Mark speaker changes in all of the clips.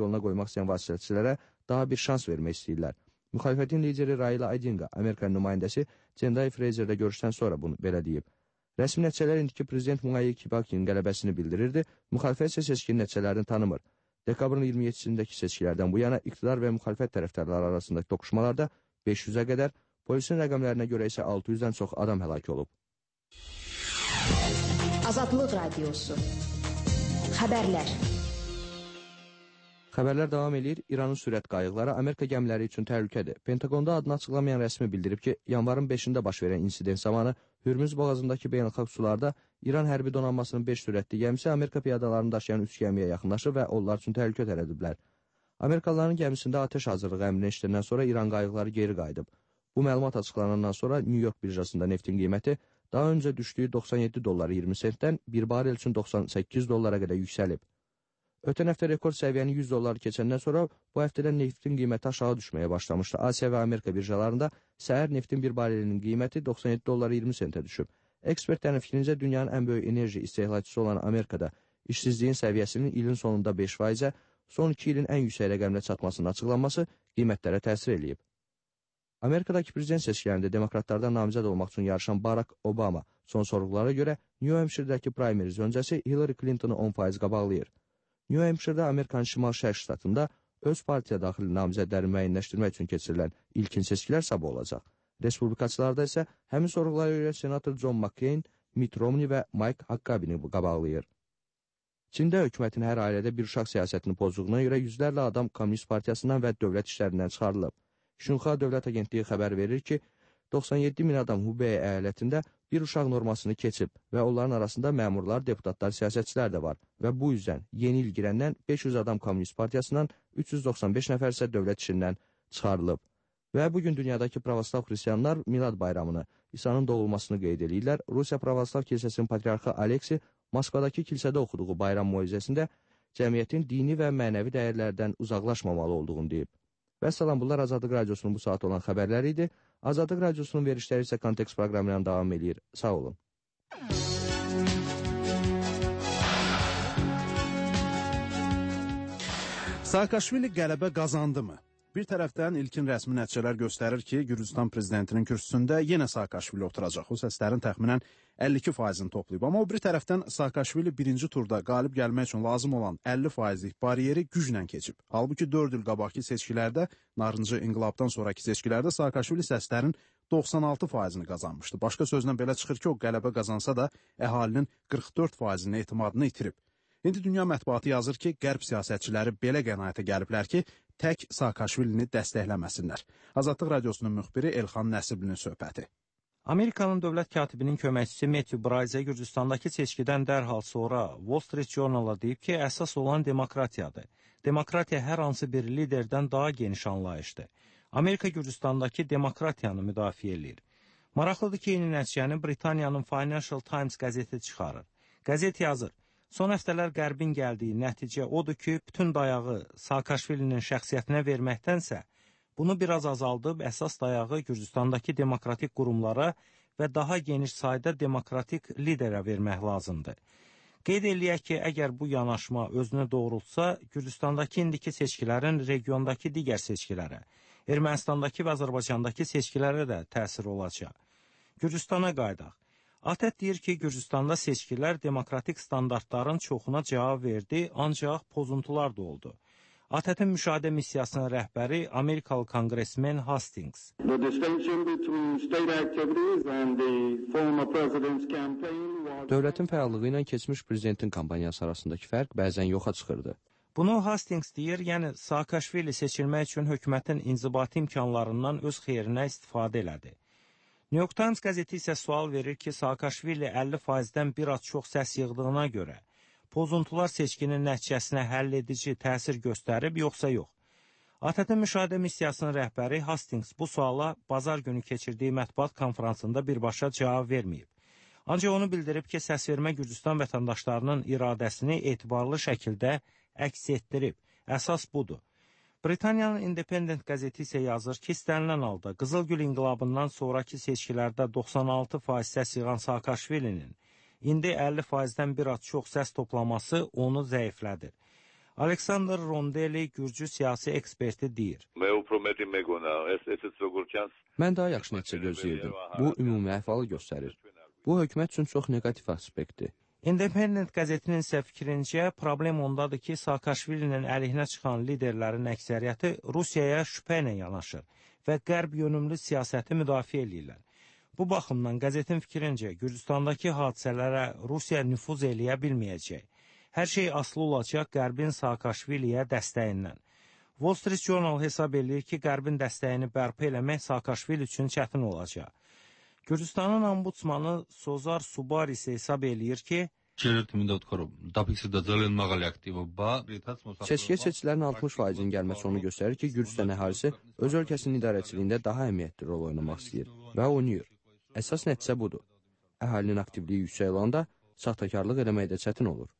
Speaker 1: yoluna qoymaq istəyən vasitəçilərə daha bir şans vermək istəyirlər. Müxalifətin lideri Raila Odinga, Amerikanın nümayəndəsi Cendai Frazerlə görüşdən sonra bunu belə deyib. Rəsmi nəticələr indiki prezident Mwai Kibakinin qələbəsini bildirirdi, müxalifət isə seçkinin nəticələrini tanımır. Dekabrın 27-sindəki seçkilərdən bu yana iqtidar və müxalifət tərəfdarları arasındakı toqquşmalarda 500-ə qədər, polisin rəqəmlərinə görə isə 600-dən çox adam həlak olub.
Speaker 2: Azadlıq Radiosu. Xəbərlər.
Speaker 1: Xəbərlər davam edir. İranın sürət qayıqları Amerika gəmiləri üçün təhlükədir. Pentaqonda adını açıqlamayan rəsmi bildirib ki, yanvarın 5-də baş verən insident zamanı Hürmüz boğazındakı beynəlxalq sularda İran hərbi donanmasının 5 sürətli gəmisi Amerika piyadalarını daşıyan 3 gəmiyə yaxınlaşıb və onlar üçün təhlükə tərədiblər. Amerikalıların gəmisində atəş hazırlığı əmrini eşidəndən sonra İran qayıqları geri qayıdıb. Bu məlumat açıqlanandan sonra New York birjasında neftin qiyməti daha öncə düşdüyü $97.20 sentdən bir barel üçün $98 qədər yüksəlib. Ötən həftə rekord səviyyəni $100 keçəndən sonra bu həftədən neftin qiyməti aşağı düşməyə başlamışdı. Asiya və Amerika birjalarında səhər neftin bir barelinin qiyməti $97.20 sentə düşüb. Ekspertlərin fikrincə dünyanın ən böyük enerji istehlakçısı olan Amerikada işsizliyin səviyyəsinin ilin sonunda 5%-ə, son 2 ilin ən yüksək rəqəmlə çatmasının açıqlanması qiymətlərə təsir eləyib. Amerikadakı prezident seçkilərində demokratlardan namizəd olmaq üçün yarışan Barack Obama son sorğulara görə New Hampshire'dəki primaries öncəsi Hillary Clinton'ı 10% qabaqlayır. New Hampshire'da Amerikanın şimal-şərq ştatında öz partiya daxili namizədləri müəyyənləşdirmək üçün keçirilən ilkin seçkilər sabah olacaq. Respublikaçılarda isə həmin sorğulara görə senator John McCain, Mitt Romney və Mike Huckabee qabaqlayır. Çində hökumətin hər ailədə bir uşaq siyasətini pozduğuna görə yüzlərlə adam Kommunist Partiyasından və dövlət işlərindən çıxarılıb. Şunxa Dövlət Agentliyi xəbər verir ki, 97 min adam Hubei əyalətində bir uşaq normasını keçib və onların arasında məmurlar, deputatlar, siyasətçilər də var və bu yüzdən yeni il girəndən 500 adam Kommunist Partiyasından, 395 nəfər isə dövlət işindən çıxarılıb. Və bugün dünyadakı pravoslav xristiyanlar Milad bayramını, İsa'nın doğulmasını qeyd edirlər. Rusiya Pravoslav Kilsəsinin patriarxı Aleksi Moskvadakı kilsədə oxuduğu bayram moizəsində cəmiyyətin dini və mənəvi dəyərlərdən uzaqlaşmamalı olduğunu deyib. Və salam, bunlar Azadlıq Radiosunun bu saat olan xəbərləri idi. Azadlıq Radiosunun verişləri isə Kontekst proqramı ilə davam edir. Sağ olun.
Speaker 3: Saakashvili qələbə qazandımı? Bir tərəfdən ilkin rəsmi nəticələr göstərir ki, Gürcüstan prezidentinin kürsüsündə yenə Saakashvili oturacaq. O səslərin təxminən 52%-ni toplayıb. Amma o bir tərəfdən Saakashvili birinci turda qalib gəlmək üçün lazım olan 50%lik bariyeri güclə keçib. Halbuki 4 il qabaqki seçkilərdə, narıncı inqilabdan sonraki seçkilərdə Saakashvili səslərin 96%-ni qazanmışdı. Başqa sözlə belə çıxır ki, o qələbə qazansa da əhalinin 44%-nin etimadını itirib. İndi dünya mətbuatı yazır ki, qərb siyasətçiləri belə qənaətə gəliblər ki, tək Saakashvilini dəstəkləməsinlər. Azadlıq Radiosunun müxbiri Elxan Nəsiblinin söhbəti.
Speaker 4: Amerikanın dövlət katibinin köməkçisi Matthew Bryce Gürcüstandakı seçkidən dərhal sonra Wall Street Journal-a deyib ki, əsas olan demokratiyadır. Demokratiya hər hansı bir liderdən daha geniş anlayışdır. Amerika Gürcüstandakı demokratiyanı müdafiə edir. Maraqlıdır ki, yeni nəticəni Britaniyanın Financial Times qəzeti çıxarır. Qəzet yazır, son həftələr Qərbin gəldiyi nəticə odur ki, bütün dayağı Saakashvilinin şəxsiyyətinə verməkdənsə, bunu biraz azaldıb əsas dayağı Gürcüstandakı demokratik qurumlara və daha geniş sayda demokratik liderə vermək lazımdır. Qeyd eləyək ki, əgər bu yanaşma özünü doğrultsa, Gürcüstandakı indiki seçkilərin regiondakı digər seçkilərə, Ermənistandakı və Azərbaycandakı seçkilərə də təsir olacaq. Gürcüstana qaydaq. ATƏT deyir ki, Gürcüstanda seçkilər demokratik standartların çoxuna cavab verdi, ancaq pozuntular da oldu. ATƏT-in müşahidə missiyasının rəhbəri Amerikalı konqresmen Hastings.
Speaker 1: Dövlətin fəallığı ilə keçmiş prezidentin kampaniyası arasındakı fərq bəzən yoxa çıxırdı.
Speaker 4: Bunu Hastings deyir, yəni Saakashvili seçilmək üçün hökumətin inzibati imkanlarından öz xeyrinə istifadə elədi. New York Times qəzeti isə sual verir ki, Saakashvili 50%-dən bir az çox səs yığdığına görə pozuntular seçkinin nəticəsinə həll edici təsir göstərib, yoxsa yox? ATƏT-in müşahidə missiyasının rəhbəri Hastings bu suala bazar günü keçirdiyi mətbuat konfransında birbaşa cavab verməyib. Ancaq onu bildirib ki, səsvermə Gürcüstan vətəndaşlarının iradəsini etibarlı şəkildə əks etdirib. Əsas budur. Britaniyanın Independent qəzeti isə yazır ki, istənilən halda Qızılgül inqilabından sonraki seçkilərdə 96% səs yığan Saakashvilinin indi 50%-dən bir az çox səs toplaması onu zəiflədir. Aleksandr Rondeli Gürcü siyasi eksperti deyir.
Speaker 1: Mən daha yaxşı nəticə gözləyirdim. Bu, ümumi əhvalı göstərir. Bu, hökumət üçün çox neqativ aspektdir.
Speaker 4: Independent qəzetinin isə fikrincə, problem ondadır ki, Saakashvilinin əleyhinə çıxan liderlərin əksəriyyəti Rusiyaya şübhə ilə yanaşır və qərb yönümlü siyasəti müdafiə edirlər. Bu baxımdan qəzetin fikrincə, Gürcüstandakı hadisələrə Rusiya nüfuz eləyə bilməyəcək. Hər şey asılı olacaq Qərbin Saakashviliyə dəstəyindən. Wall Street Journal hesab edir ki, Qərbin dəstəyini bərpa eləmək Saakashvili üçün çətin olacaq. Gürcüstanın ombudsmanı Sozar Subari isə hesab eləyir ki,
Speaker 1: Seçkiyə seçkilərin 60%-nin gəlməsi onu göstərir ki, Gürcüstan əhalisi öz ölkəsinin idarəçiliyində daha əhəmiyyətli rol oynamaq istəyir və oynayır. Əsas nəticə budur. Əhalinin aktivliyi yüksək olanda saxtakarlıq eləmək də çətin olur.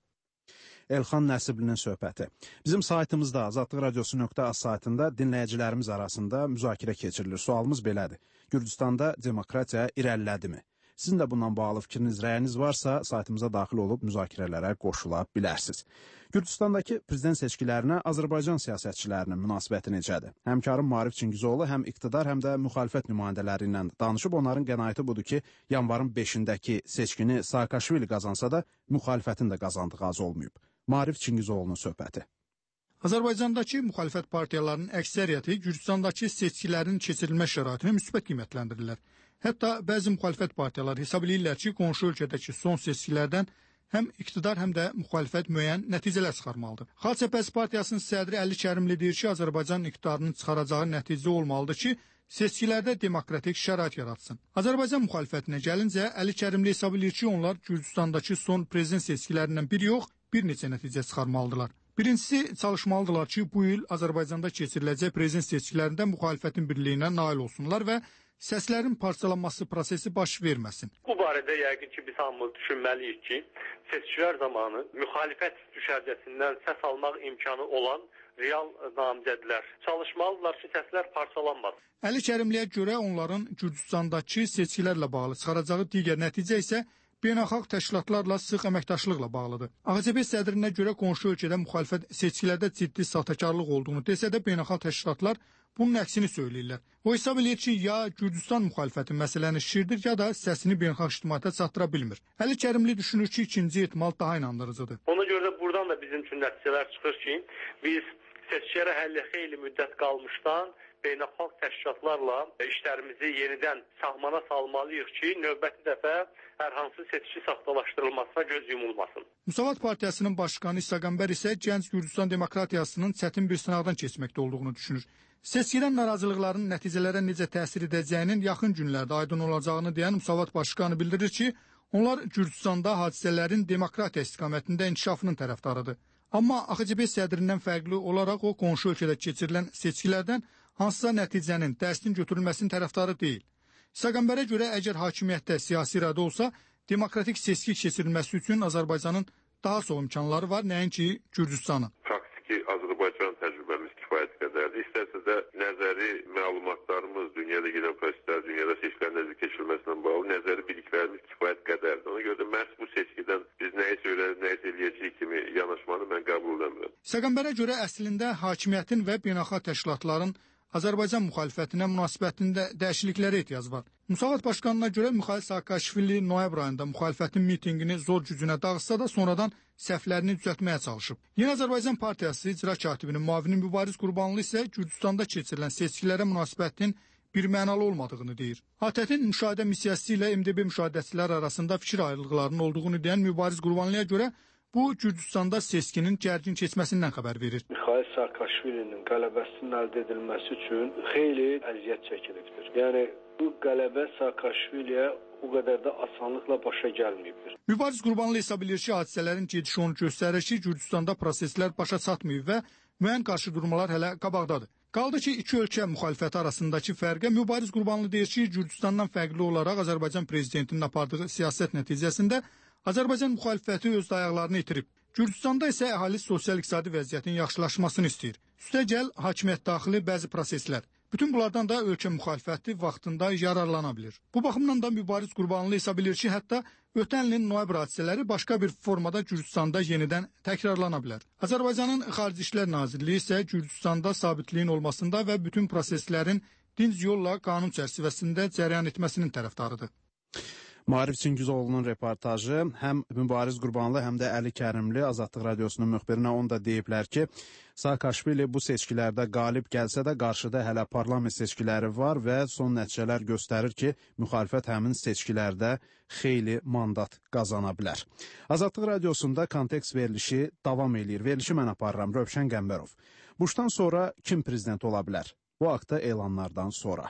Speaker 3: Elxan Nəsiblinin söhbəti. Bizim saytımızda azadlıqradiosu.az saytında dinləyicilərimiz arasında müzakirə keçirilir. Sualımız belədir. Gürcüstanda demokratiya irəlilədimi? Sizin də bundan bağlı fikriniz, rəyiniz varsa saytımıza daxil olub müzakirələrə qoşula bilərsiniz. Gürcüstandakı prezident seçkilərinə Azərbaycan siyasətçilərinin münasibəti necədir? Həmkarım Maarif Çingizoğlu həm iqtidar, həm də müxalifət nümayəndələri ilə danışıb. Onların qənaəti budur ki, yanvarın 5-dəki seçkini Saakashvili qazansa da müxalifətin də qazandığı az olmayıb. Maarif Çingizoğlu'nun söhbəti.
Speaker 5: Azərbaycandakı müxalifət partiyalarının əksəriyyəti Gürcüstandakı seçkilərin keçirilmə şəraitini müsbət qiymətləndirirlər. Hətta bəzi müxalifət partiyaları hesab edirlər ki, qonşu ölkədəki son seçkilərdən həm iqtidar, həm də müxalifət müəyyən nəticələr çıxarmalıdır. Xalq Cəbhəsi Partiyasının sədri Əli Kərimli deyir ki, Azərbaycan iqtidarının çıxaracağı nəticə olmalıdır ki, seçkilərdə demokratik şərait yaratsın. Azərbaycan müxalifətinə gəlincə, Əli Kərimli hesab edir ki, onlar Gürcüstandakı son prezident seçkilərindən bir yox, bir neçə nəticə çıxarmalıdırlar. Birincisi, çalışmalıdırlar ki, bu il Azərbaycanda keçiriləcək prezident seçkilərində müxalifətin birliyinə nail olsunlar və səslərin parçalanması prosesi baş verməsin.
Speaker 6: Bu barədə yəqin ki, biz hamımız düşünməliyik ki, seçkilər zamanı müxalifət düşərgəsindən səs almaq imkanı olan real namizədlər çalışmalıdırlar ki, səslər parçalanmasın.
Speaker 5: Əli Kərimliyə görə onların Gürcüstandakı seçkilərlə bağlı çıxaracağı digər nəticə isə beynəlxalq təşkilatlarla sıx əməkdaşlıqla bağlıdır. AXCB sədrinə görə qonşu ölkədə müxalifət seçkilərdə ciddi saxtakarlıq olduğunu desə də beynəlxalq təşkilatlar bunun əksini söyləyirlər. O hesab edir ki, ya Gürcüstan müxalifəti məsələni şişirdir, ya da səsini beynəlxalq ictimaiyyətə çatdıra bilmir. Əli Kərimli düşünür ki, ikinci ehtimal daha inandırıcıdır.
Speaker 6: Ona görə də buradan da bizim üçün nəticələr çıxır ki, biz seçkilərə hələ xeyli müddət qalmışdan beynəlxalq təşkilatlarla işlərimizi yenidən sahmana salmalıyıq ki, növbəti dəfə hər hansı seçki saxtalaşdırılmasına göz yumulmasın.
Speaker 5: Müsavat Partiyasının başqanı İsa Qəmbər isə gənc Gürcüstan demokratiyasının çətin bir sınaqdan keçməkdə olduğunu düşünür. Seçkidən narazılıqların nəticələrə necə təsir edəcəyinin yaxın günlərdə aydın olacağını deyən Müsavat başqanı bildirir ki, onlar Gürcüstanda hadisələrin demokratiya istiqamətində inkişafının tərəfdarıdır. Amma AXCB sədrindən fərqli olaraq o qonşu ölkədə keçirilən seçkilərdən hansısa nəticənin, dərsin götürülməsinin tərəfdarı deyil. İsa Qəmbərə görə əgər hakimiyyətdə siyasi iradə olsa, demokratik seçki keçirilməsi üçün Azərbaycanın daha çox imkanları var, nəinki Gürcüstanın.
Speaker 7: Faktiki Azərbaycan təcrübəmiz kifayət qədərdir. İstərsə də nəzəri məlumatlarımız, dünyada gedən proseslər, dünyada seçkilərin necə keçirilməsindən bağlı nəzəri biliklərimiz kifayət qədərdir. Ona görə də məhz bu seçkidən biz nəyisə öyrənib, nəyisə eləyəcəyik kimi yanaşmanı mən qəbul edəmirəm.
Speaker 5: İsa Qəmbərə görə əslində hakimiyyətin və beynəlxalq təşkilatların Azərbaycan müxalifətinə münasibətində dəyişikliklərə ehtiyac var. Müsavat başqanına görə müxalif Saakashvili noyabr ayında müxalifətin mitinqini zor gücünə dağıtsa da sonradan səhvlərini düzəltməyə çalışıb. Yeni Azərbaycan Partiyası icra katibinin müavini Mübariz Qurbanlı isə Gürcüstanda keçirilən seçkilərə münasibətin birmənalı olmadığını deyir. ATƏT-in müşahidə missiyası ilə MDB müşahidəçilər arasında fikir ayrılıqlarının olduğunu deyən Mübariz Qurbanlıya görə bu Gürcüstanda seçkinin gərgin keçməsindən xəbər verir.
Speaker 8: Mikhail Saakashvilinin qələbəsinin əldə edilməsi üçün xeyli əziyyət çəkilibdir. Yəni bu qələbə Saakashviliyə o qədər də asanlıqla başa gəlməyibdir.
Speaker 5: Mübariz Qurbanlı hesab edir ki, hadisələrin gedişi onu göstərir ki, Gürcüstanda proseslər başa çatmayıb və müəyyən qarşıdurmalar hələ qabaqdadır. Qaldı ki, iki ölkə müxalifəti arasındakı fərqə Mübariz Qurbanlı deyir ki, Gürcüstandan fərqli olaraq Azərbaycan prezidentinin apardığı siyasət nəticəsində Azərbaycan müxalifəti öz dayaqlarını itirib. Gürcüstanda isə əhali sosial-iqtisadi vəziyyətin yaxşılaşmasını istəyir. Üstəgəl, hakimiyyət daxili bəzi proseslər, Bütün bunlardan da ölkə müxalifəti vaxtında yararlana bilir. Bu baxımdan da Mübariz Qurbanlı hesab edir ki, hətta ötən ilin noyabr hadisələri başqa bir formada Gürcüstanda yenidən təkrarlana bilər. Azərbaycanın Xarici İşlər Nazirliyi isə Gürcüstanda sabitliyin olmasında və bütün proseslərin dinc yolla qanun çərçivəsində cərəyan etməsinin tərəfdarıdır.
Speaker 3: Maarif Çingizoğlu'nun reportajı həm Mübariz Qurbanlı, həm də Əli Kərimli Azadlıq Radiosunun müxbirinə onu da deyiblər ki, Saakashvili bu seçkilərdə qalib gəlsə də qarşıda hələ parlament seçkiləri var və son nəticələr göstərir ki, müxalifət həmin seçkilərdə xeyli mandat qazana bilər. Azadlıq Radiosunda kontekst verilişi davam eləyir. Verilişi mən aparıram, Rövşən Qəmbərov. Buşdan sonra kim prezident ola bilər? Bu haqda elanlardan sonra.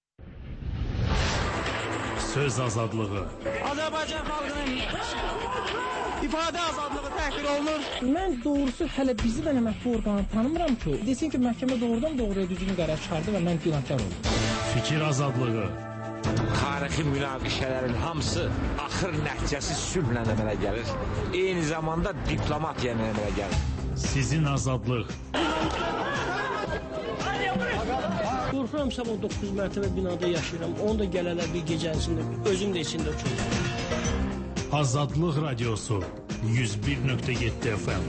Speaker 9: Söz azadlığı.
Speaker 10: Azərbaycan xalqının ifadə azadlığı təhqir olunur. Mən doğrusu hələ bizi də məhkəmə orqanı tanımıram ki, desin ki, məhkəmə doğrudan doğruya düzgün qərar çıxardı və mən günahkar oldum.
Speaker 9: Fikir azadlığı.
Speaker 11: Tarixi münaqişələrin hamısı axır nəticəsi sülhlə əmələ gəlir. Eyni zamanda diplomatiya ilə əmələ gəlir.
Speaker 9: Sizin azadlıq.
Speaker 10: Qorxuram, sabah 9 mərtəbə binada yaşayıram. Onu da gələrlər bir gecəsində, özüm də içində uçurum.
Speaker 9: Azadlıq Radiosu 101.7 FM.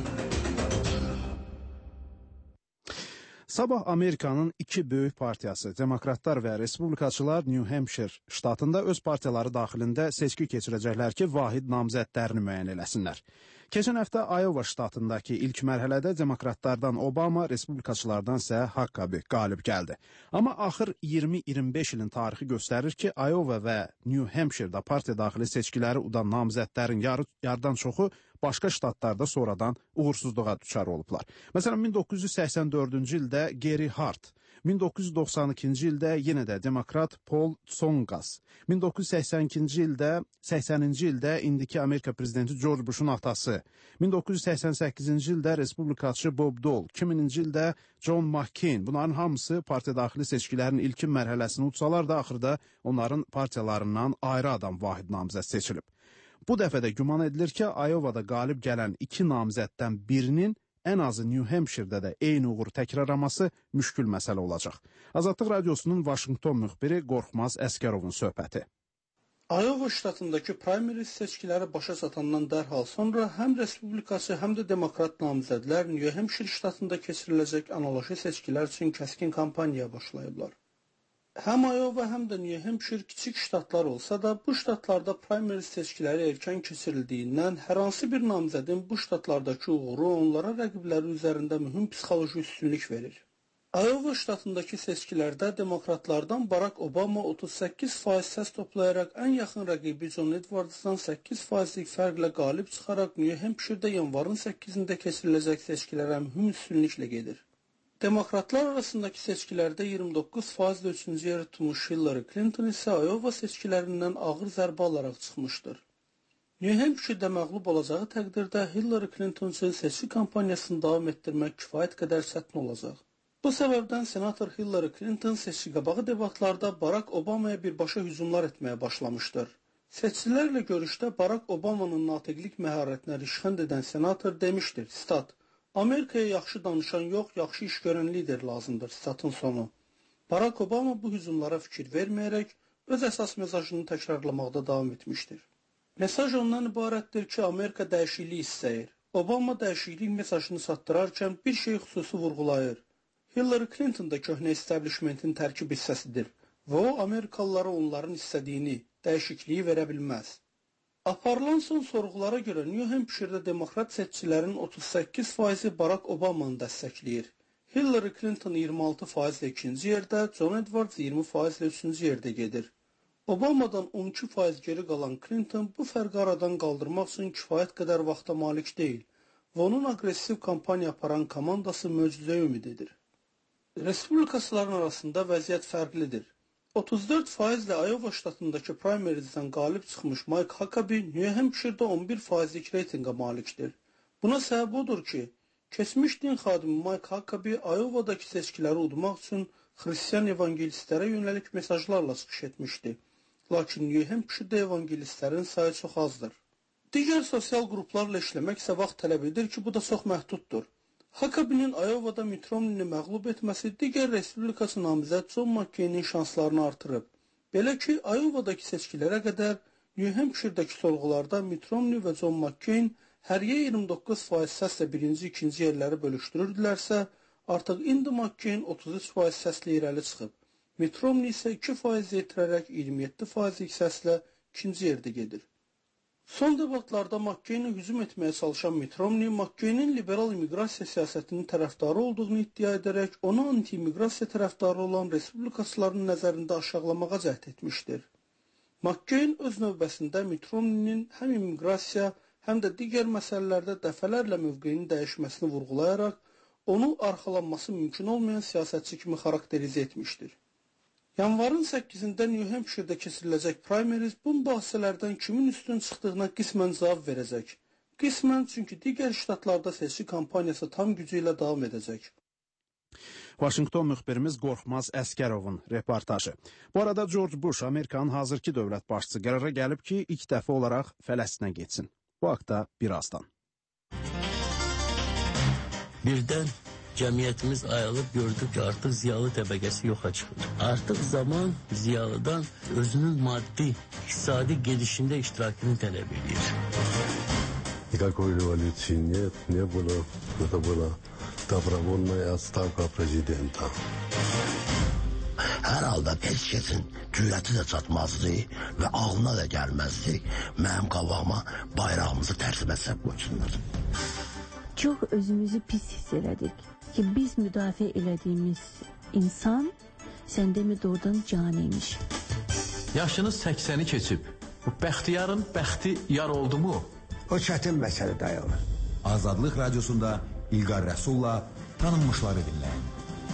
Speaker 3: Sabah Amerikanın iki böyük partiyası, Demokratlar və Respublikaçılar New Hampshire ştatında öz partiyaları daxilində seçki keçirəcəklər ki, vahid namizədlərini müəyyən eləsinlər. Keçən həftə Iowa ştatındakı ilk mərhələdə Demokratlardan Obama, Respublikaçılardan isə Huckabee qalib gəldi. Amma axır 20-25 ilin tarixi göstərir ki, Iowa və New Hampshire'da partiya daxili seçkiləri udan namizədlərin yarıdan çoxu başqa ştatlarda sonradan uğursuzluğa düçar olublar. Məsələn, 1984-cü ildə Gary Hart, 1992-ci ildə yenə də demokrat Paul Tsongas, 1982-ci ildə, 80-ci ildə indiki Amerika prezidenti George Bush'un atası, 1988-ci ildə Respublikaçı Bob Dole, 2000-ci ildə John McCain. Bunların hamısı partiya daxili seçkilərin ilkin mərhələsini utsalar da axırda onların partiyalarından ayrı adam vahid namizəd seçilib. Bu dəfə də güman edilir ki, Iowa'da qalib gələn iki namizəddən birinin ən azı New Hampshire'də də eyni uğur təkrarlaması müşkül məsələ olacaq. Azadlıq Radiosunun Vaşinqton müxbiri Qorxmaz Əskərovun söhbəti.
Speaker 12: Iowa ştatındakı primaries seçkiləri başa çatandan dərhal sonra həm Respublikası, həm də Demokrat namizədlər New Hampshire ştatında keçiriləcək analoji seçkilər üçün kəskin kampaniya başlayıblar. Həm Iowa, həm də New Hampshire kiçik ştatlar olsa da, bu ştatlarda primaries seçkiləri erkən keçirildiyindən hər hansı bir namizədin bu ştatlardakı uğuru onlara rəqibləri üzərində mühüm psixoloji üstünlük verir. Iowa ştatındakı seçkilərdə demokratlardan Barack Obama 38% səs toplayaraq ən yaxın rəqibi John Edwardsdan 8%lik fərqlə qalib çıxaraq New Hampshire'da yanvarın 8-də keçiriləcək seçkilərə mühüm üstünlüklə gedir. Demokratlar arasındakı seçkilərdə 29%-də 3-cü yeri tutmuş Hillary Clinton isə Iowa seçkilərindən ağır zərbə alaraq çıxmışdır. New Hampshire'də məğlub olacağı təqdirdə Hillary Clinton üçün seçki kampaniyasını davam etdirmək kifayət qədər çətin olacaq. Bu səbəbdən senator Hillary Clinton seçki qabağı debatlarda Barack Obama'ya birbaşa hücumlar etməyə başlamışdır. Seçicilərlə görüşdə Barack Obama'nın natiqlik məharətinə rişxənd edən senator demişdir, stat, Amerikaya yaxşı danışan yox, yaxşı iş görən lider lazımdır, statın sonu. Barack Obama bu hücumlara fikir verməyərək öz əsas mesajını təkrarlamaqda davam etmişdir. Mesaj ondan ibarətdir ki, Amerika dəyişiklik istəyir. Obama dəyişiklik mesajını satdırarkən bir şey xüsusi vurğulayır. Hillary Clinton da köhnə establishmentin tərkib hissəsidir və o, Amerikalılara onların istədiyini, dəyişikliyi verə bilməz. Aparılan son sorğulara görə New Hampshire'da demokrat seçicilərin 38%-i Barack Obama'nı dəstəkləyir. Hillary Clinton 26%-lə ikinci yerdə, John Edwards 20%-lə üçüncü yerdə gedir. Obama'dan 12% geri qalan Clinton bu fərqi aradan qaldırmaq üçün kifayət qədər vaxta malik deyil və onun aqressiv kampaniya aparan komandası möcüzəyə ümid edir. Respublikaçıların arasında vəziyyət fərqlidir. 34%-lə Iowa ştatındakı primariesdən qalib çıxmış Mike Huckabee New Hampshire'da 11%lik reytinqa malikdir. Buna səbəb odur ki, keçmiş din xadimi Mike Huckabee Iowa'dakı seçkiləri udmaq üçün xristiyan evangelistlərə yönəlik mesajlarla çıxış etmişdi. Lakin New Hampshire'da evangelistlərin sayı çox azdır. Digər sosial qruplarla işləmək isə vaxt tələb edir ki, bu da çox məhduddur. Huckabee-nin Iowa'da Mitt Romney-ni məğlub etməsi digər respublikası namizəd John McCain-in şanslarını artırıb. Belə ki, Iowa'dakı seçkilərə qədər New Hampshire-dəki sorğularda Mitt Romney və John McCain həryə 29% səslə birinci, ikinci yerləri bölüşdürürdülərsə, artıq indi McCain 33% səslə irəli çıxıb. Mitt Romney isə 2% yetirərək 27% səslə ikinci yerdə gedir. Son debatlarda McCain-i hücum etməyə çalışan Mitt Romney, McCain-in liberal immiqrasiya siyasətinin tərəfdarı olduğunu iddia edərək, onu anti-immiqrasiya tərəfdarı olan respublikaçıların nəzərində aşağılamağa cəhd etmişdir. McCain öz növbəsində Mitt Romney-nin həm immiqrasiya, həm də digər məsələlərdə dəfələrlə mövqeyini dəyişməsini vurğulayaraq, onu arxalanması mümkün olmayan siyasətçi kimi xarakterizə etmişdir. Yanvarın 8-də New Hampshire-də keçiriləcək primaries bu mübahisələrdən kimin üstün çıxdığına qismən cavab verəcək. Qismən çünki digər ştatlarda seçki kampaniyası tam gücü ilə davam edəcək.
Speaker 3: Washington müxbirimiz Qorxmaz Əskərovun reportajı. Bu arada George Bush, Amerikanın hazırki dövlət başçısı, qərara gəlib ki, ilk dəfə olaraq Fələstinə getsin. Bu haqda birazdan.
Speaker 13: Birdən cəmiyyətimiz ayılıb gördük ki, artıq ziyalı təbəqəsi yoxa çıxır. Artıq zaman ziyalıdan özünün maddi, iqtisadi gedişində iştirakını tələb edir.
Speaker 14: Никакой революции нет, не было. Это была добровольная отставка президента.
Speaker 15: Hər halda heç kəsin cürəti də çatmazdı və ağlına da gəlməzdi. Mənim qabağıma bayrağımızı tərsimə səb qoysunlar.
Speaker 16: Çox özümüzü pis hiss elədik ki, biz müdafiə elədiyimiz insan səndə mi doğrudan canıymış.
Speaker 17: Yaşınız 80-i keçib. Bu bəxtiyarın bəxti yar oldu mu?
Speaker 18: O çətin məsələ dayanır.
Speaker 19: Azadlıq Radiosunda İlqar Rəsulla tanınmışları dinləyin.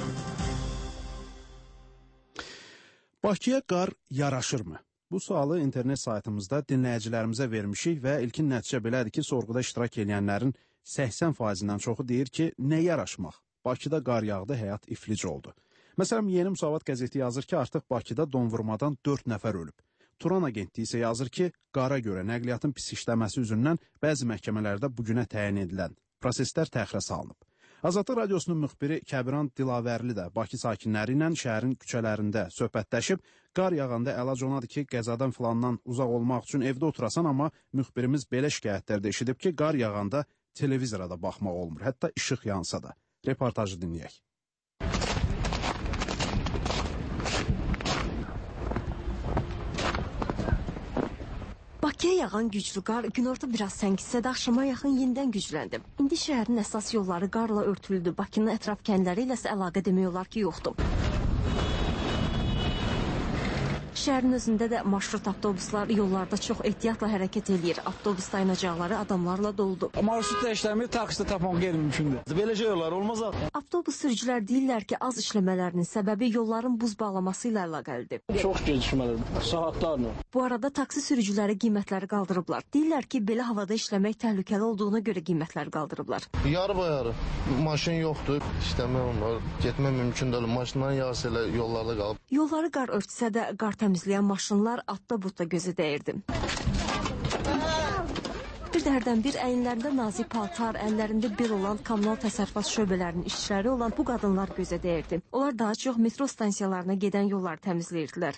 Speaker 3: Bakıya qar yaraşırmı? Bu sualı internet saytımızda dinləyicilərimizə vermişik və ilkin nəticə belədir ki, sorğuda iştirak edənlərin 80%-dən çoxu deyir ki, nə yaraşmaq? Bakıda qar yağdı, həyat iflic oldu. Məsələn, Yeni Müsavat qəzeti yazır ki, artıq Bakıda donvurmadan 4 nəfər ölüb. Turan agentliyi isə yazır ki, qara görə nəqliyyatın pis işləməsi üzündən bəzi məhkəmələrdə bugünə təyin edilən proseslər təxirə salınıb. Azadlıq Radiosunun müxbiri Kəbiran Dilavərli də Bakı sakinləri ilə şəhərin küçələrində söhbətləşib, qar yağanda əlac onadır ki, qəzadan filandan uzaq olmaq üçün evdə oturasan, amma müxbirimiz belə şikayətlərdə eşidib ki, qar yağanda televizora da baxmaq olmur, hətta işıq yansa da. Reportajı dinləyək.
Speaker 20: Bakıya yağan güclü qar günorta biraz səngisə də axşama yaxın yenidən gücləndi. İndi şəhərin əsas yolları qarla örtülüdür. Bakının ətraf kəndləri ilə isə əlaqə demək olar ki, yoxdur. Şəhərin özündə də marşrut avtobuslar yollarda çox ehtiyatla hərəkət edir. Avtobus dayanacaqları adamlarla doludur.
Speaker 21: Marşrutla işləmir, taksidə tapmaq qeyri-mümkündür. Belə şeylər olmaz axı.
Speaker 20: Avtobus sürücülər deyirlər ki, az işləmələrinin səbəbi yolların buz bağlaması ilə əlaqəlidir.
Speaker 21: Çox gecikməlidir, saatlarla.
Speaker 20: Bu arada taksi sürücüləri qiymətləri qaldırıblar. Deyirlər ki, belə havada işləmək təhlükəli olduğuna görə qiymətləri qaldırıblar.
Speaker 22: Yarı-bayarı maşın yoxdur, işləmək olmur, getmək mümkün deyil. Maşınların yarısı elə yollarda qalıb.
Speaker 20: Yolları qar örtsə də qar təmizləyən maşınlar atda-butda gözə dəyirdi. Bir də hərdən bir əyinlərində nazik paltar, əllərində bir olan kommunal təsərrüfat şöbələrinin işçiləri olan bu qadınlar gözə dəyirdi. Onlar daha çox metro stansiyalarına gedən yolları təmizləyirdilər.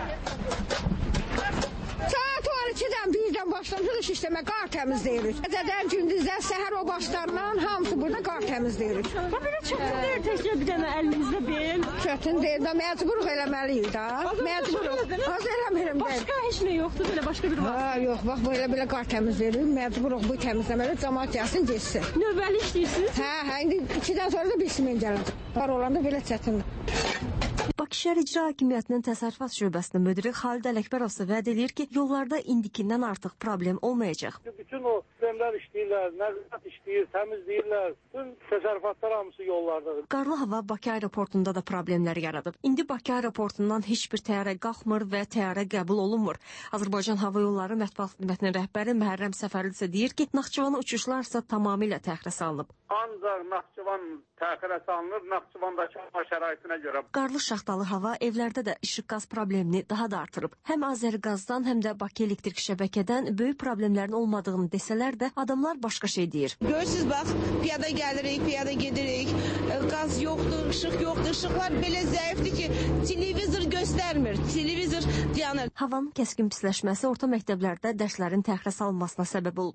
Speaker 23: Saat 12-dən başlamışıq işləmə, qar təmizləyirik. Gecədən gündüzdən səhər o başlarından hamısı burada qar təmizləyirik.
Speaker 20: Belə çətin deyil, təkcə bir dənə əlinizdə bel.
Speaker 23: Çətin deyil də, məcburuq eləməliyik da. Məcburuq. Az eləmirəm.
Speaker 20: Başqa heç nə yoxdur, belə başqa bir var.
Speaker 23: Yox, bax, belə qar təmizləyirik. Məcburuq bu təmizləməli, cəmaət gəlsin, geçsin.
Speaker 20: Növbəli işləyirsiniz?
Speaker 23: Hə, indi 2-dən sonra da bilsin gələcək. Qar olanda belə çətindir.
Speaker 20: Bakı şəhər İcra Hakimiyyətinin təsərrüfat şöbəsinin müdiri Xalid Ələkbərov isə vəd edir ki, yollarda indikindən artıq problem olmayacaq.
Speaker 24: Bütün o sistemlər işləyirlər, nəqliyyat işləyir, təmizləyirlər. Bütün təsərrüfatlar hamısı yollardadır.
Speaker 20: Qarlı hava Bakı aeroportunda da problemlər yaradıb. İndi Bakı aeroportundan heç bir təyyarə qalxmır və təyyarə qəbul olunmur. Azərbaycan Hava Yolları Mətbuat Xidmətinin rəhbəri Məhərrəm Səfərli isə deyir ki, Naxçıvana uçuşlar isə tamamilə təxirə salınıb.
Speaker 24: Ancaq Naxçıvan təxirə salınır, Naxçıvandakı hava şəraitinə görə.
Speaker 20: Qarlı şaxtalı hava evlərdə də işıq qaz problemini daha da artırıb. Həm Azərqazdan, həm də Bakı elektrik şəbəkədən böyük problemlərin olmadığını desələr də də adamlar başqa şey deyir.
Speaker 1: Görürsünüz, bax, piyada gəlirik, piyada gedirik, qaz yoxdur, işıq yoxdur, işıqlar belə zəifdir ki, televizor göstərmir, televizor dayanır.
Speaker 20: Havanın kəskin pisləşməsi orta məktəblərdə dərslərin təxirə salınmasına səbəb olub.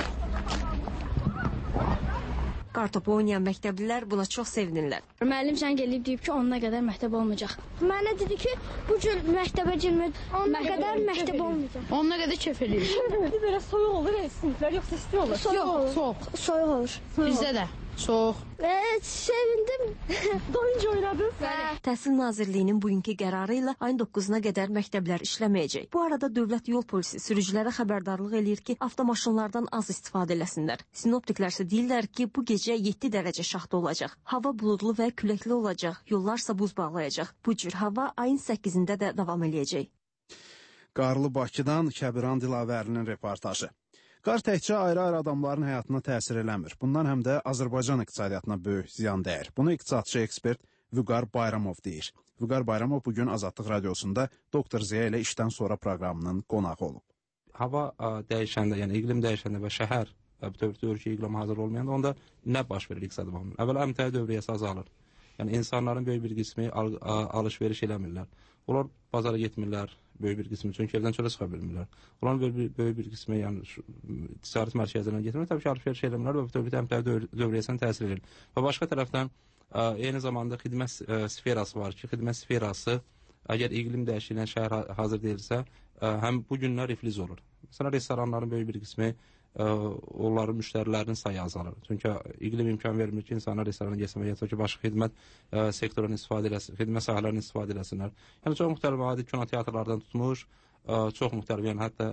Speaker 20: Qartopu oynayan məktəblilər buna çox sevinirlər.
Speaker 2: Müəllim zəng eləyib deyib ki, 10-a qədər məktəb olmayacaq. Mənə dedi ki, bu gün məktəbə girmək, 10-a qədər məktəb olmayacaq. 10-a qədər kef eləyir.
Speaker 20: Belə soyuq olur siniflər, yoxsa isti olur?
Speaker 2: Soyuq olur. Bizdə də. Çox. Sevindim.
Speaker 20: Doyunca oynadınız. Təhsil Nazirliyinin bugünkü qərarı ilə ayın 9-na qədər məktəblər işləməyəcək. Bu arada Dövlət Yol Polisi sürücülərə xəbərdarlıq eləyir ki, avtomaşınlardan az istifadə eləsinlər. Sinoptiklər isə deyirlər ki, bu gecə 7 dərəcə şaxta olacaq. Hava buludlu və küləkli olacaq. Yollarsa buz bağlayacaq. Bu cür hava ayın 8-də də davam eləyəcək.
Speaker 3: Qarlı Bakıdan Kəbiran Dilavərlinin reportajı. Qar təkcə ayrı-ayrı adamların həyatına təsir eləmir. Bundan həm də Azərbaycan iqtisadiyyatına böyük ziyan dəyir. Bunu iqtisadçı ekspert Vüqar Bayramov deyir. Vüqar Bayramov bugün Azadlıq Radiosunda Doktor Ziya ilə işdən sonra proqramının qonağı olub.
Speaker 4: Hava dəyişəndə, yəni iqlim dəyişəndə və şəhər bütövlükdə ölkə iqlimə hazır olmayanda onda nə baş verir iqtisadi baxımdan? Əvvəla əmtəə dövriyyəsi azalır. Yəni insanların böyük bir qismi alış-veriş eləmirlər. Onlar bazara getmirlər, böyük bir qismi, çünki evdən çölə çıxa bilmirlər. Onların böyük bir qismi, yəni ticarət mərkəzlərinə getmirlər, təbii ki, alış-veriş eləmirlər və bütövlükdə əmtəə dövriyyəsinə təsir edir. Və başqa tərəfdən, eyni zamanda xidmət sferası var ki, xidmət sferası, əgər iqlim dəyişikliyinə şəhər hazır deyilsə, həm bu günlər iflic olur. Məsələn, restoranların böyük bir qismi, onların müştərilərinin sayı azalır. Çünki iqlim imkan vermir ki, insanlar restorana getsin və ya ki, başqa xidmət sektorunun istifadə eləsin, xidmət sahələrinin istifadə eləsinlər. Yəni, çox müxtəlif adi kinoteatrlardan tutmuş, çox müxtəlif, yəni hətta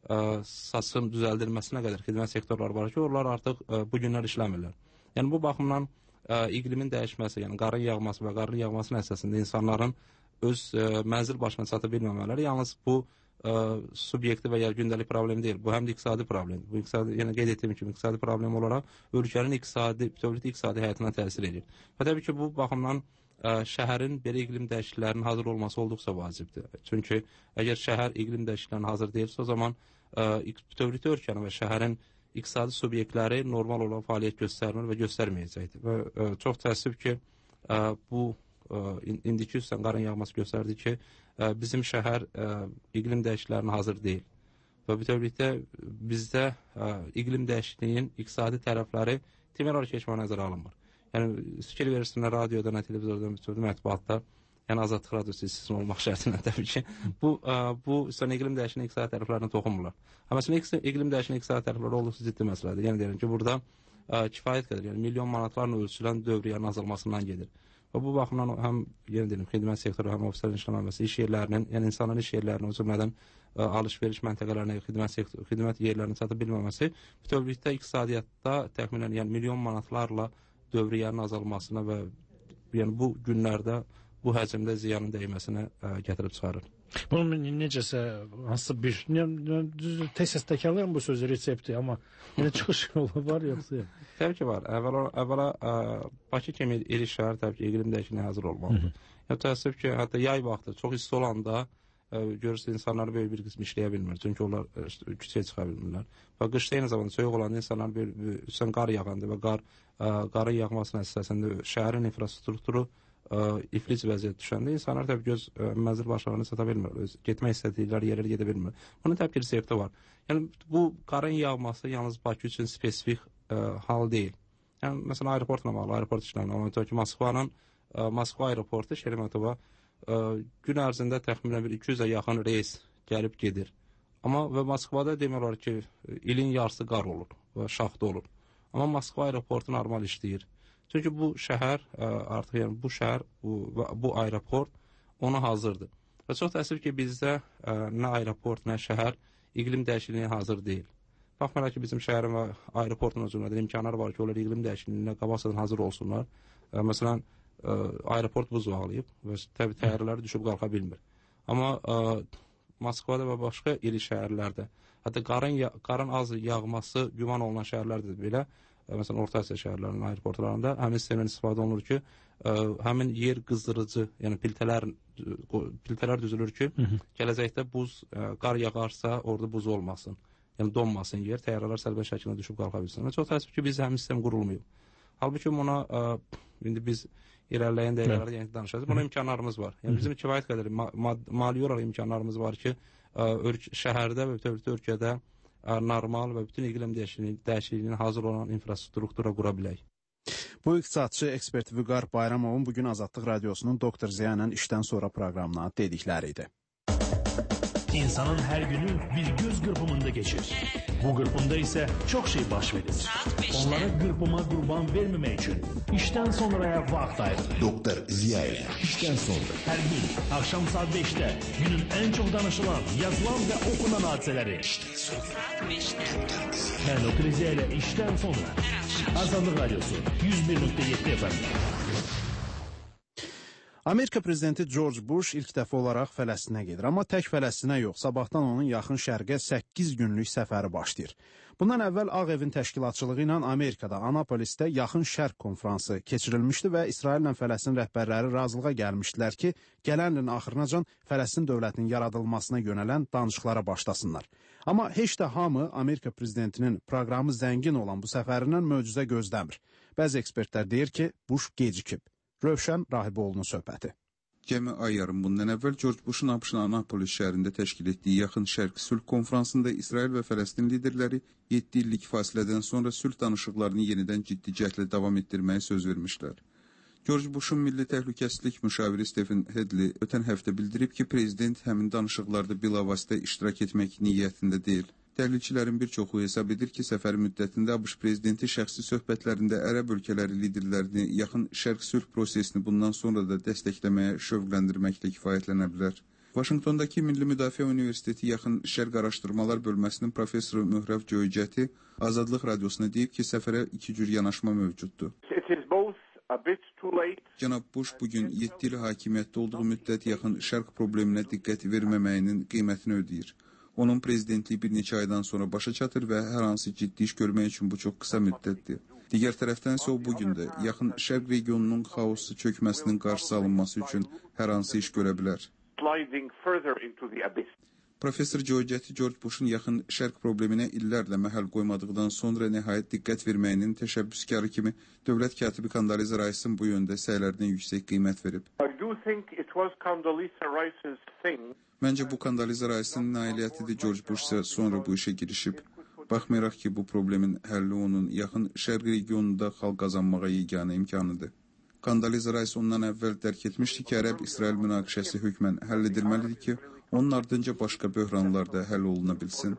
Speaker 4: saçın düzəldilməsinə qədər xidmət sektorları var ki, onlar artıq bu günlər işləmirlər. Yəni, bu baxımdan iqlimin dəyişməsi, yəni qarın yağması və qarın yağması nəticəsində insanların öz mənzil başına çata bilməmələri yalnız bu subyekti və ya gündəlik problem deyil. Bu həm də iqtisadi problemdir. Bu iqtisadi, yəni qeyd etdiyim kimi iqtisadi problem olaraq ölkənin bütövlükdə iqtisadi həyatına təsir edir. Və təbii ki, bu baxımdan şəhərin belə iqlim dəyişikliklərinin hazır olması olduqca vacibdir. Çünki əgər şəhər iqlim dəyişikliklərinin hazır deyilsə, o zaman bütövlükdə ölkənin və şəhərin iqtisadi subyektləri normal olaraq fəaliyyət göstərmir və göstərməyəcəkdir. Və çox təəssüf ki, bu indiki üstən qarın yağması göstərdi ki, bizim şəhər iqlim dəyişikliklərinə hazır deyil. Və bütövlükdə bizdə iqlim dəyişikliyinin iqtisadi tərəfləri temel olaraq keçmə nəzərə alınmır. Yəni, fikir verirsinlər radioda, nə televizorda, bütövlükdə mətbuatda, yəni Azadlıq Radiosu istisna olmaq şərtilə təbii ki, bu üstən iqlim dəyişikliyinin iqtisadi tərəflərinə toxunmurlar. Amma iqlim dəyişikliyinin iqtisadi tərəfləri olduqca ciddi məsələdir. Yəni, deyirəm ki, burada kifayət qədər, yəni milyon manatlarla ölçülən dövriyyənin azalmasından gedir. Və bu baxımdan həm yenə deyim, xidmət sektoru, həm ofislərin işləməməsi, iş yerlərinin, yəni insanların iş yerlərinin, o cümlədən alış-veriş məntəqələrinə, xidmət yerlərinin çata bilməməsi bütövlükdə iqtisadiyyatda təxminən yəni milyon manatlarla dövriyyənin azalmasına və yəni bu günlərdə bu həcmdə ziyanın dəyməsinə gətirib çıxarır.
Speaker 9: Bunun necəsə, hansısa bir, tez-tez təkrarlayın bu sözü, resepti, amma yenə çıxış yolu var, yoxsa yox?
Speaker 4: Təbii ki, var. Əvvəla Bakı kimi iri şəhər təbii ki, iqlim dəyişikliyinə hazır olmalıdır. Yəni, təəssüf ki, hətta yay vaxtı çox isti olanda görürsünüz, insanlar böyük bir qismi işləyə bilmir. Çünki onlar küçəyə çıxa bilmirlər. Və qışda eyni zamanda soyuq olanda insanlar üstən qar yağanda və qarın yağması nəticəsində şəhərin infrastrukturu iflic vəziyyət düşəndə insanlar təbii ki, öz mənzil başlarına çata bilmir, getmək istədikləri yerlərə gedə bilmir. Bunun təbii ki, resepti var. Yəni, bu qarın yağması yalnız Bakı üçün spesifik hal deyil. Yəni, məsələn, aeroportla bağlı, aeroport işlərinə, amma ki, Moskva aeroportu, Şeremetova gün ərzində təxminən 200-ə yaxın reys gəlib gedir. Amma və Moskvada demək olar ki, ilin yarısı qar olur və şaxta olur. Amma Moskva aeroportu normal işləyir. Çünki bu şəhər, artıq yəni bu şəhər, bu aeroport ona hazırdır. Və çox təəssüf ki, bizdə nə aeroport, nə şəhər iqlim dəyişikliyinə hazır deyil. Baxmayaraq ki, bizim şəhərin və aeroportun o cümlədən imkanları var ki, onlar iqlim dəyişikliyinə qabaqcadan hazır olsunlar. Məsələn, aeroport buz bağlayıb və təbii təyyarələr düşüb qalxa bilmir. Amma Moskvada və başqa iri şəhərlərdə, hətta qarın az yağması güman olunan şəhərlərdə belə, məsələn, Orta Asiya şəhərlərinin aeroportlarında həmin sistemdən istifadə olunur ki, həmin yer qızdırıcı, yəni piltələr düzülür ki, gələcəkdə buz, qar yağarsa orada buz olmasın. yəni donmasın yer, təyyarələr sərbəst şəkildə düşüb qalxa bilsin. Çox təəssüf ki, biz həmin sistem qurulmayıb. Halbuki buna indi biz irəliləyən dəqiqələrdə yəni danışacağıq. Buna imkanlarımız var. Yəni bizim kifayət qədər maliyyə olaraq imkanlarımız var ki, şəhərdə və bütövlükdə ölkədə normal və bütün iqlim dəyişikliyinin hazır olan infrastruktura qura bilək.
Speaker 3: Bu iqtisadçı ekspert Vüqar Bayramovun bugün Azadlıq Radiosunun Doktor Ziya ilə işdən sonra proqramına dedikləri idi.
Speaker 5: İnsanın her günü bir göz kırpımında geçir. Bu kırpımda ise çok şey baş verir. Onlara kırpıma kurban vermemek için işten sonraya vakit ayırır.
Speaker 19: Doktor Ziya ile işten sonra.
Speaker 5: Her gün akşam saat 5'te günün en çok danışılan, yazılan ve okunan hadiseleri. İşten sonra. Ben Doktor Ziya ile işten sonra. Azadlıq Radyosu 101.7 FM.
Speaker 3: Amerika prezidenti George Bush ilk dəfə olaraq Fələstinə gedir. Amma tək Fələstinə yox, sabahdan onun yaxın şərqə 8 günlük səfəri başlayır. Bundan əvvəl Ağ Evin təşkilatçılığı ilə Amerikada, Anapolisdə yaxın şərq konfransı keçirilmişdi və İsraillə Fələstin rəhbərləri razılığa gəlmişdilər ki, gələn ilin axırınacan Fələstin dövlətinin yaradılmasına yönələn danışıqlara başlasınlar. Amma heç də hamı Amerika prezidentinin proqramı zəngin olan bu səfərindən möcüzə gözləmir. Bəzi ekspertlər deyir ki, Bush gecikib. Rövşən Rahiboğlu'nun söhbəti.
Speaker 6: Cəmi ay yarım bundan əvvəl George Bush'un ABŞ-ın Anapolis şəhərində təşkil etdiyi Yaxın Şərq Sülh Konfransında İsrail və Fələstin liderləri 7 illik fasilədən sonra sülh danışıqlarını yenidən ciddi cəhdlə davam etdirməyə söz vermişlər. George Bush'un milli təhlükəsizlik müşaviri Stephen Hedley ötən həftə bildirib ki, prezident həmin danışıqlarda bilavasitə iştirak etmək niyyətində deyil. Təhlilçilərin bir çoxu hesab edir ki, səfər müddətində ABŞ prezidenti şəxsi söhbətlərində ərəb ölkələri liderlərini yaxın şərq sülh prosesini bundan sonra da dəstəkləməyə şövqləndirməklə kifayətlənə bilər. Vaşinqtondakı Milli Müdafiə Universiteti Yaxın Şərq Araşdırmalar Bölməsinin professoru Möhrəv Cöycəti Azadlıq Radiosuna deyib ki, səfərə iki cür yanaşma mövcuddur. Cənab Bush bugün 7 il hakimiyyətdə olduğu müddət yaxın şərq probleminə diqqət verməməyinin qiymətini ödəyir. Onun prezidentliyi bir neçə aydan sonra başa çatır və hər hansı ciddi iş görmək üçün bu çox qısa müddətdir. Digər tərəfdən isə o bugün də yaxın şərq regionunun xaosu çökməsinin qarşısı alınması üçün hər hansı iş görə bilər. Professor Cöycəti George Bush'un yaxın şərq probleminə illərlə məhəl qoymadıqdan sonra nəhayət diqqət verməyinin təşəbbüskarı kimi dövlət katibi Condoleezza Rice'ın bu yöndə səylərinə yüksək qiymət verib. Məncə bu Condoleezza Rice'ın nailiyyətidir. George Bush isə sonra bu işə girişib. Baxmayaraq ki, bu problemin həlli onun yaxın şərq regionunda xalq qazanmağa yeganə imkanıdır. Condoleezza Rice ondan əvvəl dərk etmişdi ki, Ərəb-İsrail münaqişəsi hökmən həll edilməlidir ki, onun ardınca başqa böhranlar da həll oluna bilsin.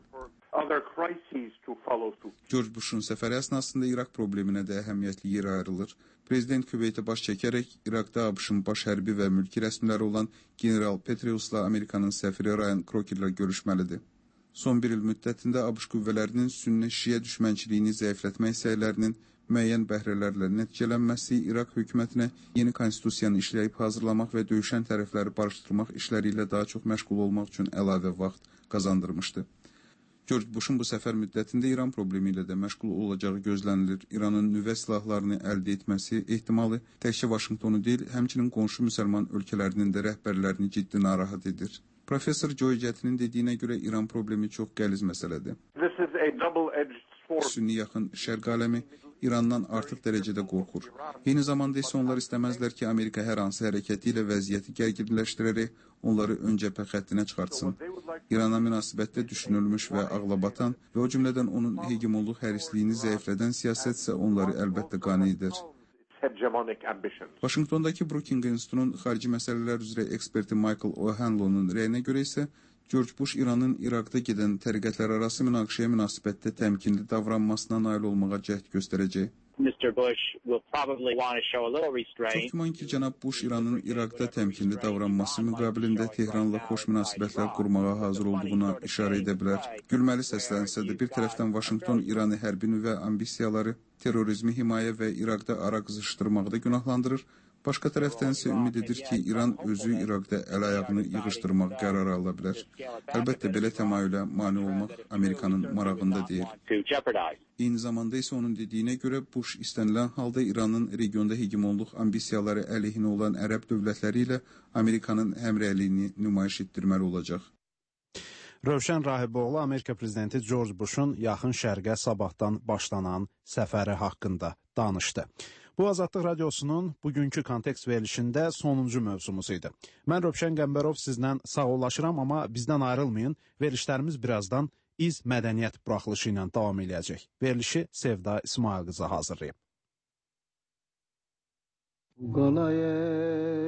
Speaker 6: George Bush'un səfəri əsnasında İraq probleminə də əhəmiyyətli yer ayrılır. Prezident Küveytə baş çəkərək İraqda ABŞ-ın baş hərbi və mülki rəsmiləri olan General Petraeus'la Amerikanın səfiri Ryan Crocker ilə görüşməlidir. Son bir il müddətində ABŞ qüvvələrinin sünni-şiə düşmənçiliyini zəiflətmək səylərinin müəyyən bəhrələrlə nəticələnməsi İraq hökumətinə yeni konstitusiyanı işləyib hazırlamaq və döyüşən tərəfləri barışdırmaq işləri ilə daha çox məşğul olmaq üçün əlavə vaxt qazandırmışdı. George Bush'un bu səfər müddətində İran problemi ilə də məşğul olacağı gözlənilir. İranın nüvə silahlarını əldə etməsi ehtimalı təkcə Vaşinqtonu deyil, həmçinin qonşu müsəlman ölkələrinin də rəhbərlərini ciddi narahat edir. Professor Cöycətinin dediyinə görə İran problemi çox qəliz məsələdir. Sünni yaxın şərq aləmi İrandan artıq dərəcədə qorxur. Eyni zamanda isə onlar istəməzlər ki, Amerika hər hansı hərəkəti ilə vəziyyəti gərginləşdirərək onları ön cəbhə xəttinə çıxartsın. İrana münasibətdə düşünülmüş və ağlabatan və o cümlədən onun hegemonluq hərisliyini zəiflədən siyasət isə onları əlbəttə qane edir. Vaşinqtondakı Brookings İnstitutunun xarici məsələlər üzrə eksperti Michael O'Hanlon'un rəyinə görə isə George Bush İranın İraqda gedən təriqətlərarası münaqişəyə münasibətdə təmkinli davranmasına nail olmağa cəhd göstərəcək. Çox güman ki, cənab Bush İranın İraqda təmkinli davranması müqabilində Tehranla xoş münasibətlər qurmağa hazır olduğuna işarə edə bilər. Gülməli səslənsə də bir tərəfdən Vaşinqton İranı hərbi nüvə ambisiyaları, terrorizmi himayə və İraqda ara qızışdırmaqda günahlandırır. Başqa tərəfdən isə ümid edir ki, İran özü İraqda əl-ayağını yığışdırmaq qərarı ala bilər. Əlbəttə, belə təmayülə mane olmaq Amerikanın marağında deyil. Eyni zamanda isə onun dediyinə görə Bush istənilən halda İranın regionda hegemonluq ambisiyaları əleyhinə olan ərəb dövlətləri ilə Amerikanın həmrəyliyini nümayiş etdirməli olacaq.
Speaker 3: Rövşən Rahiboğlu Amerika prezidenti George Bush'un yaxın şərqə sabahdan başlanan səfəri haqqında danışdı. Bu Azadlıq Radiosunun bugünkü kontekst verilişində sonuncu mövzumuz idi. Mən Rövşən Qəmbərov sizlə sağollaşıram, amma bizdən ayrılmayın. Verilişlərimiz birazdan İz Mədəniyyət buraxılışı ilə davam edəcək. Verilişi Sevda İsmail qızı hazırlayıb.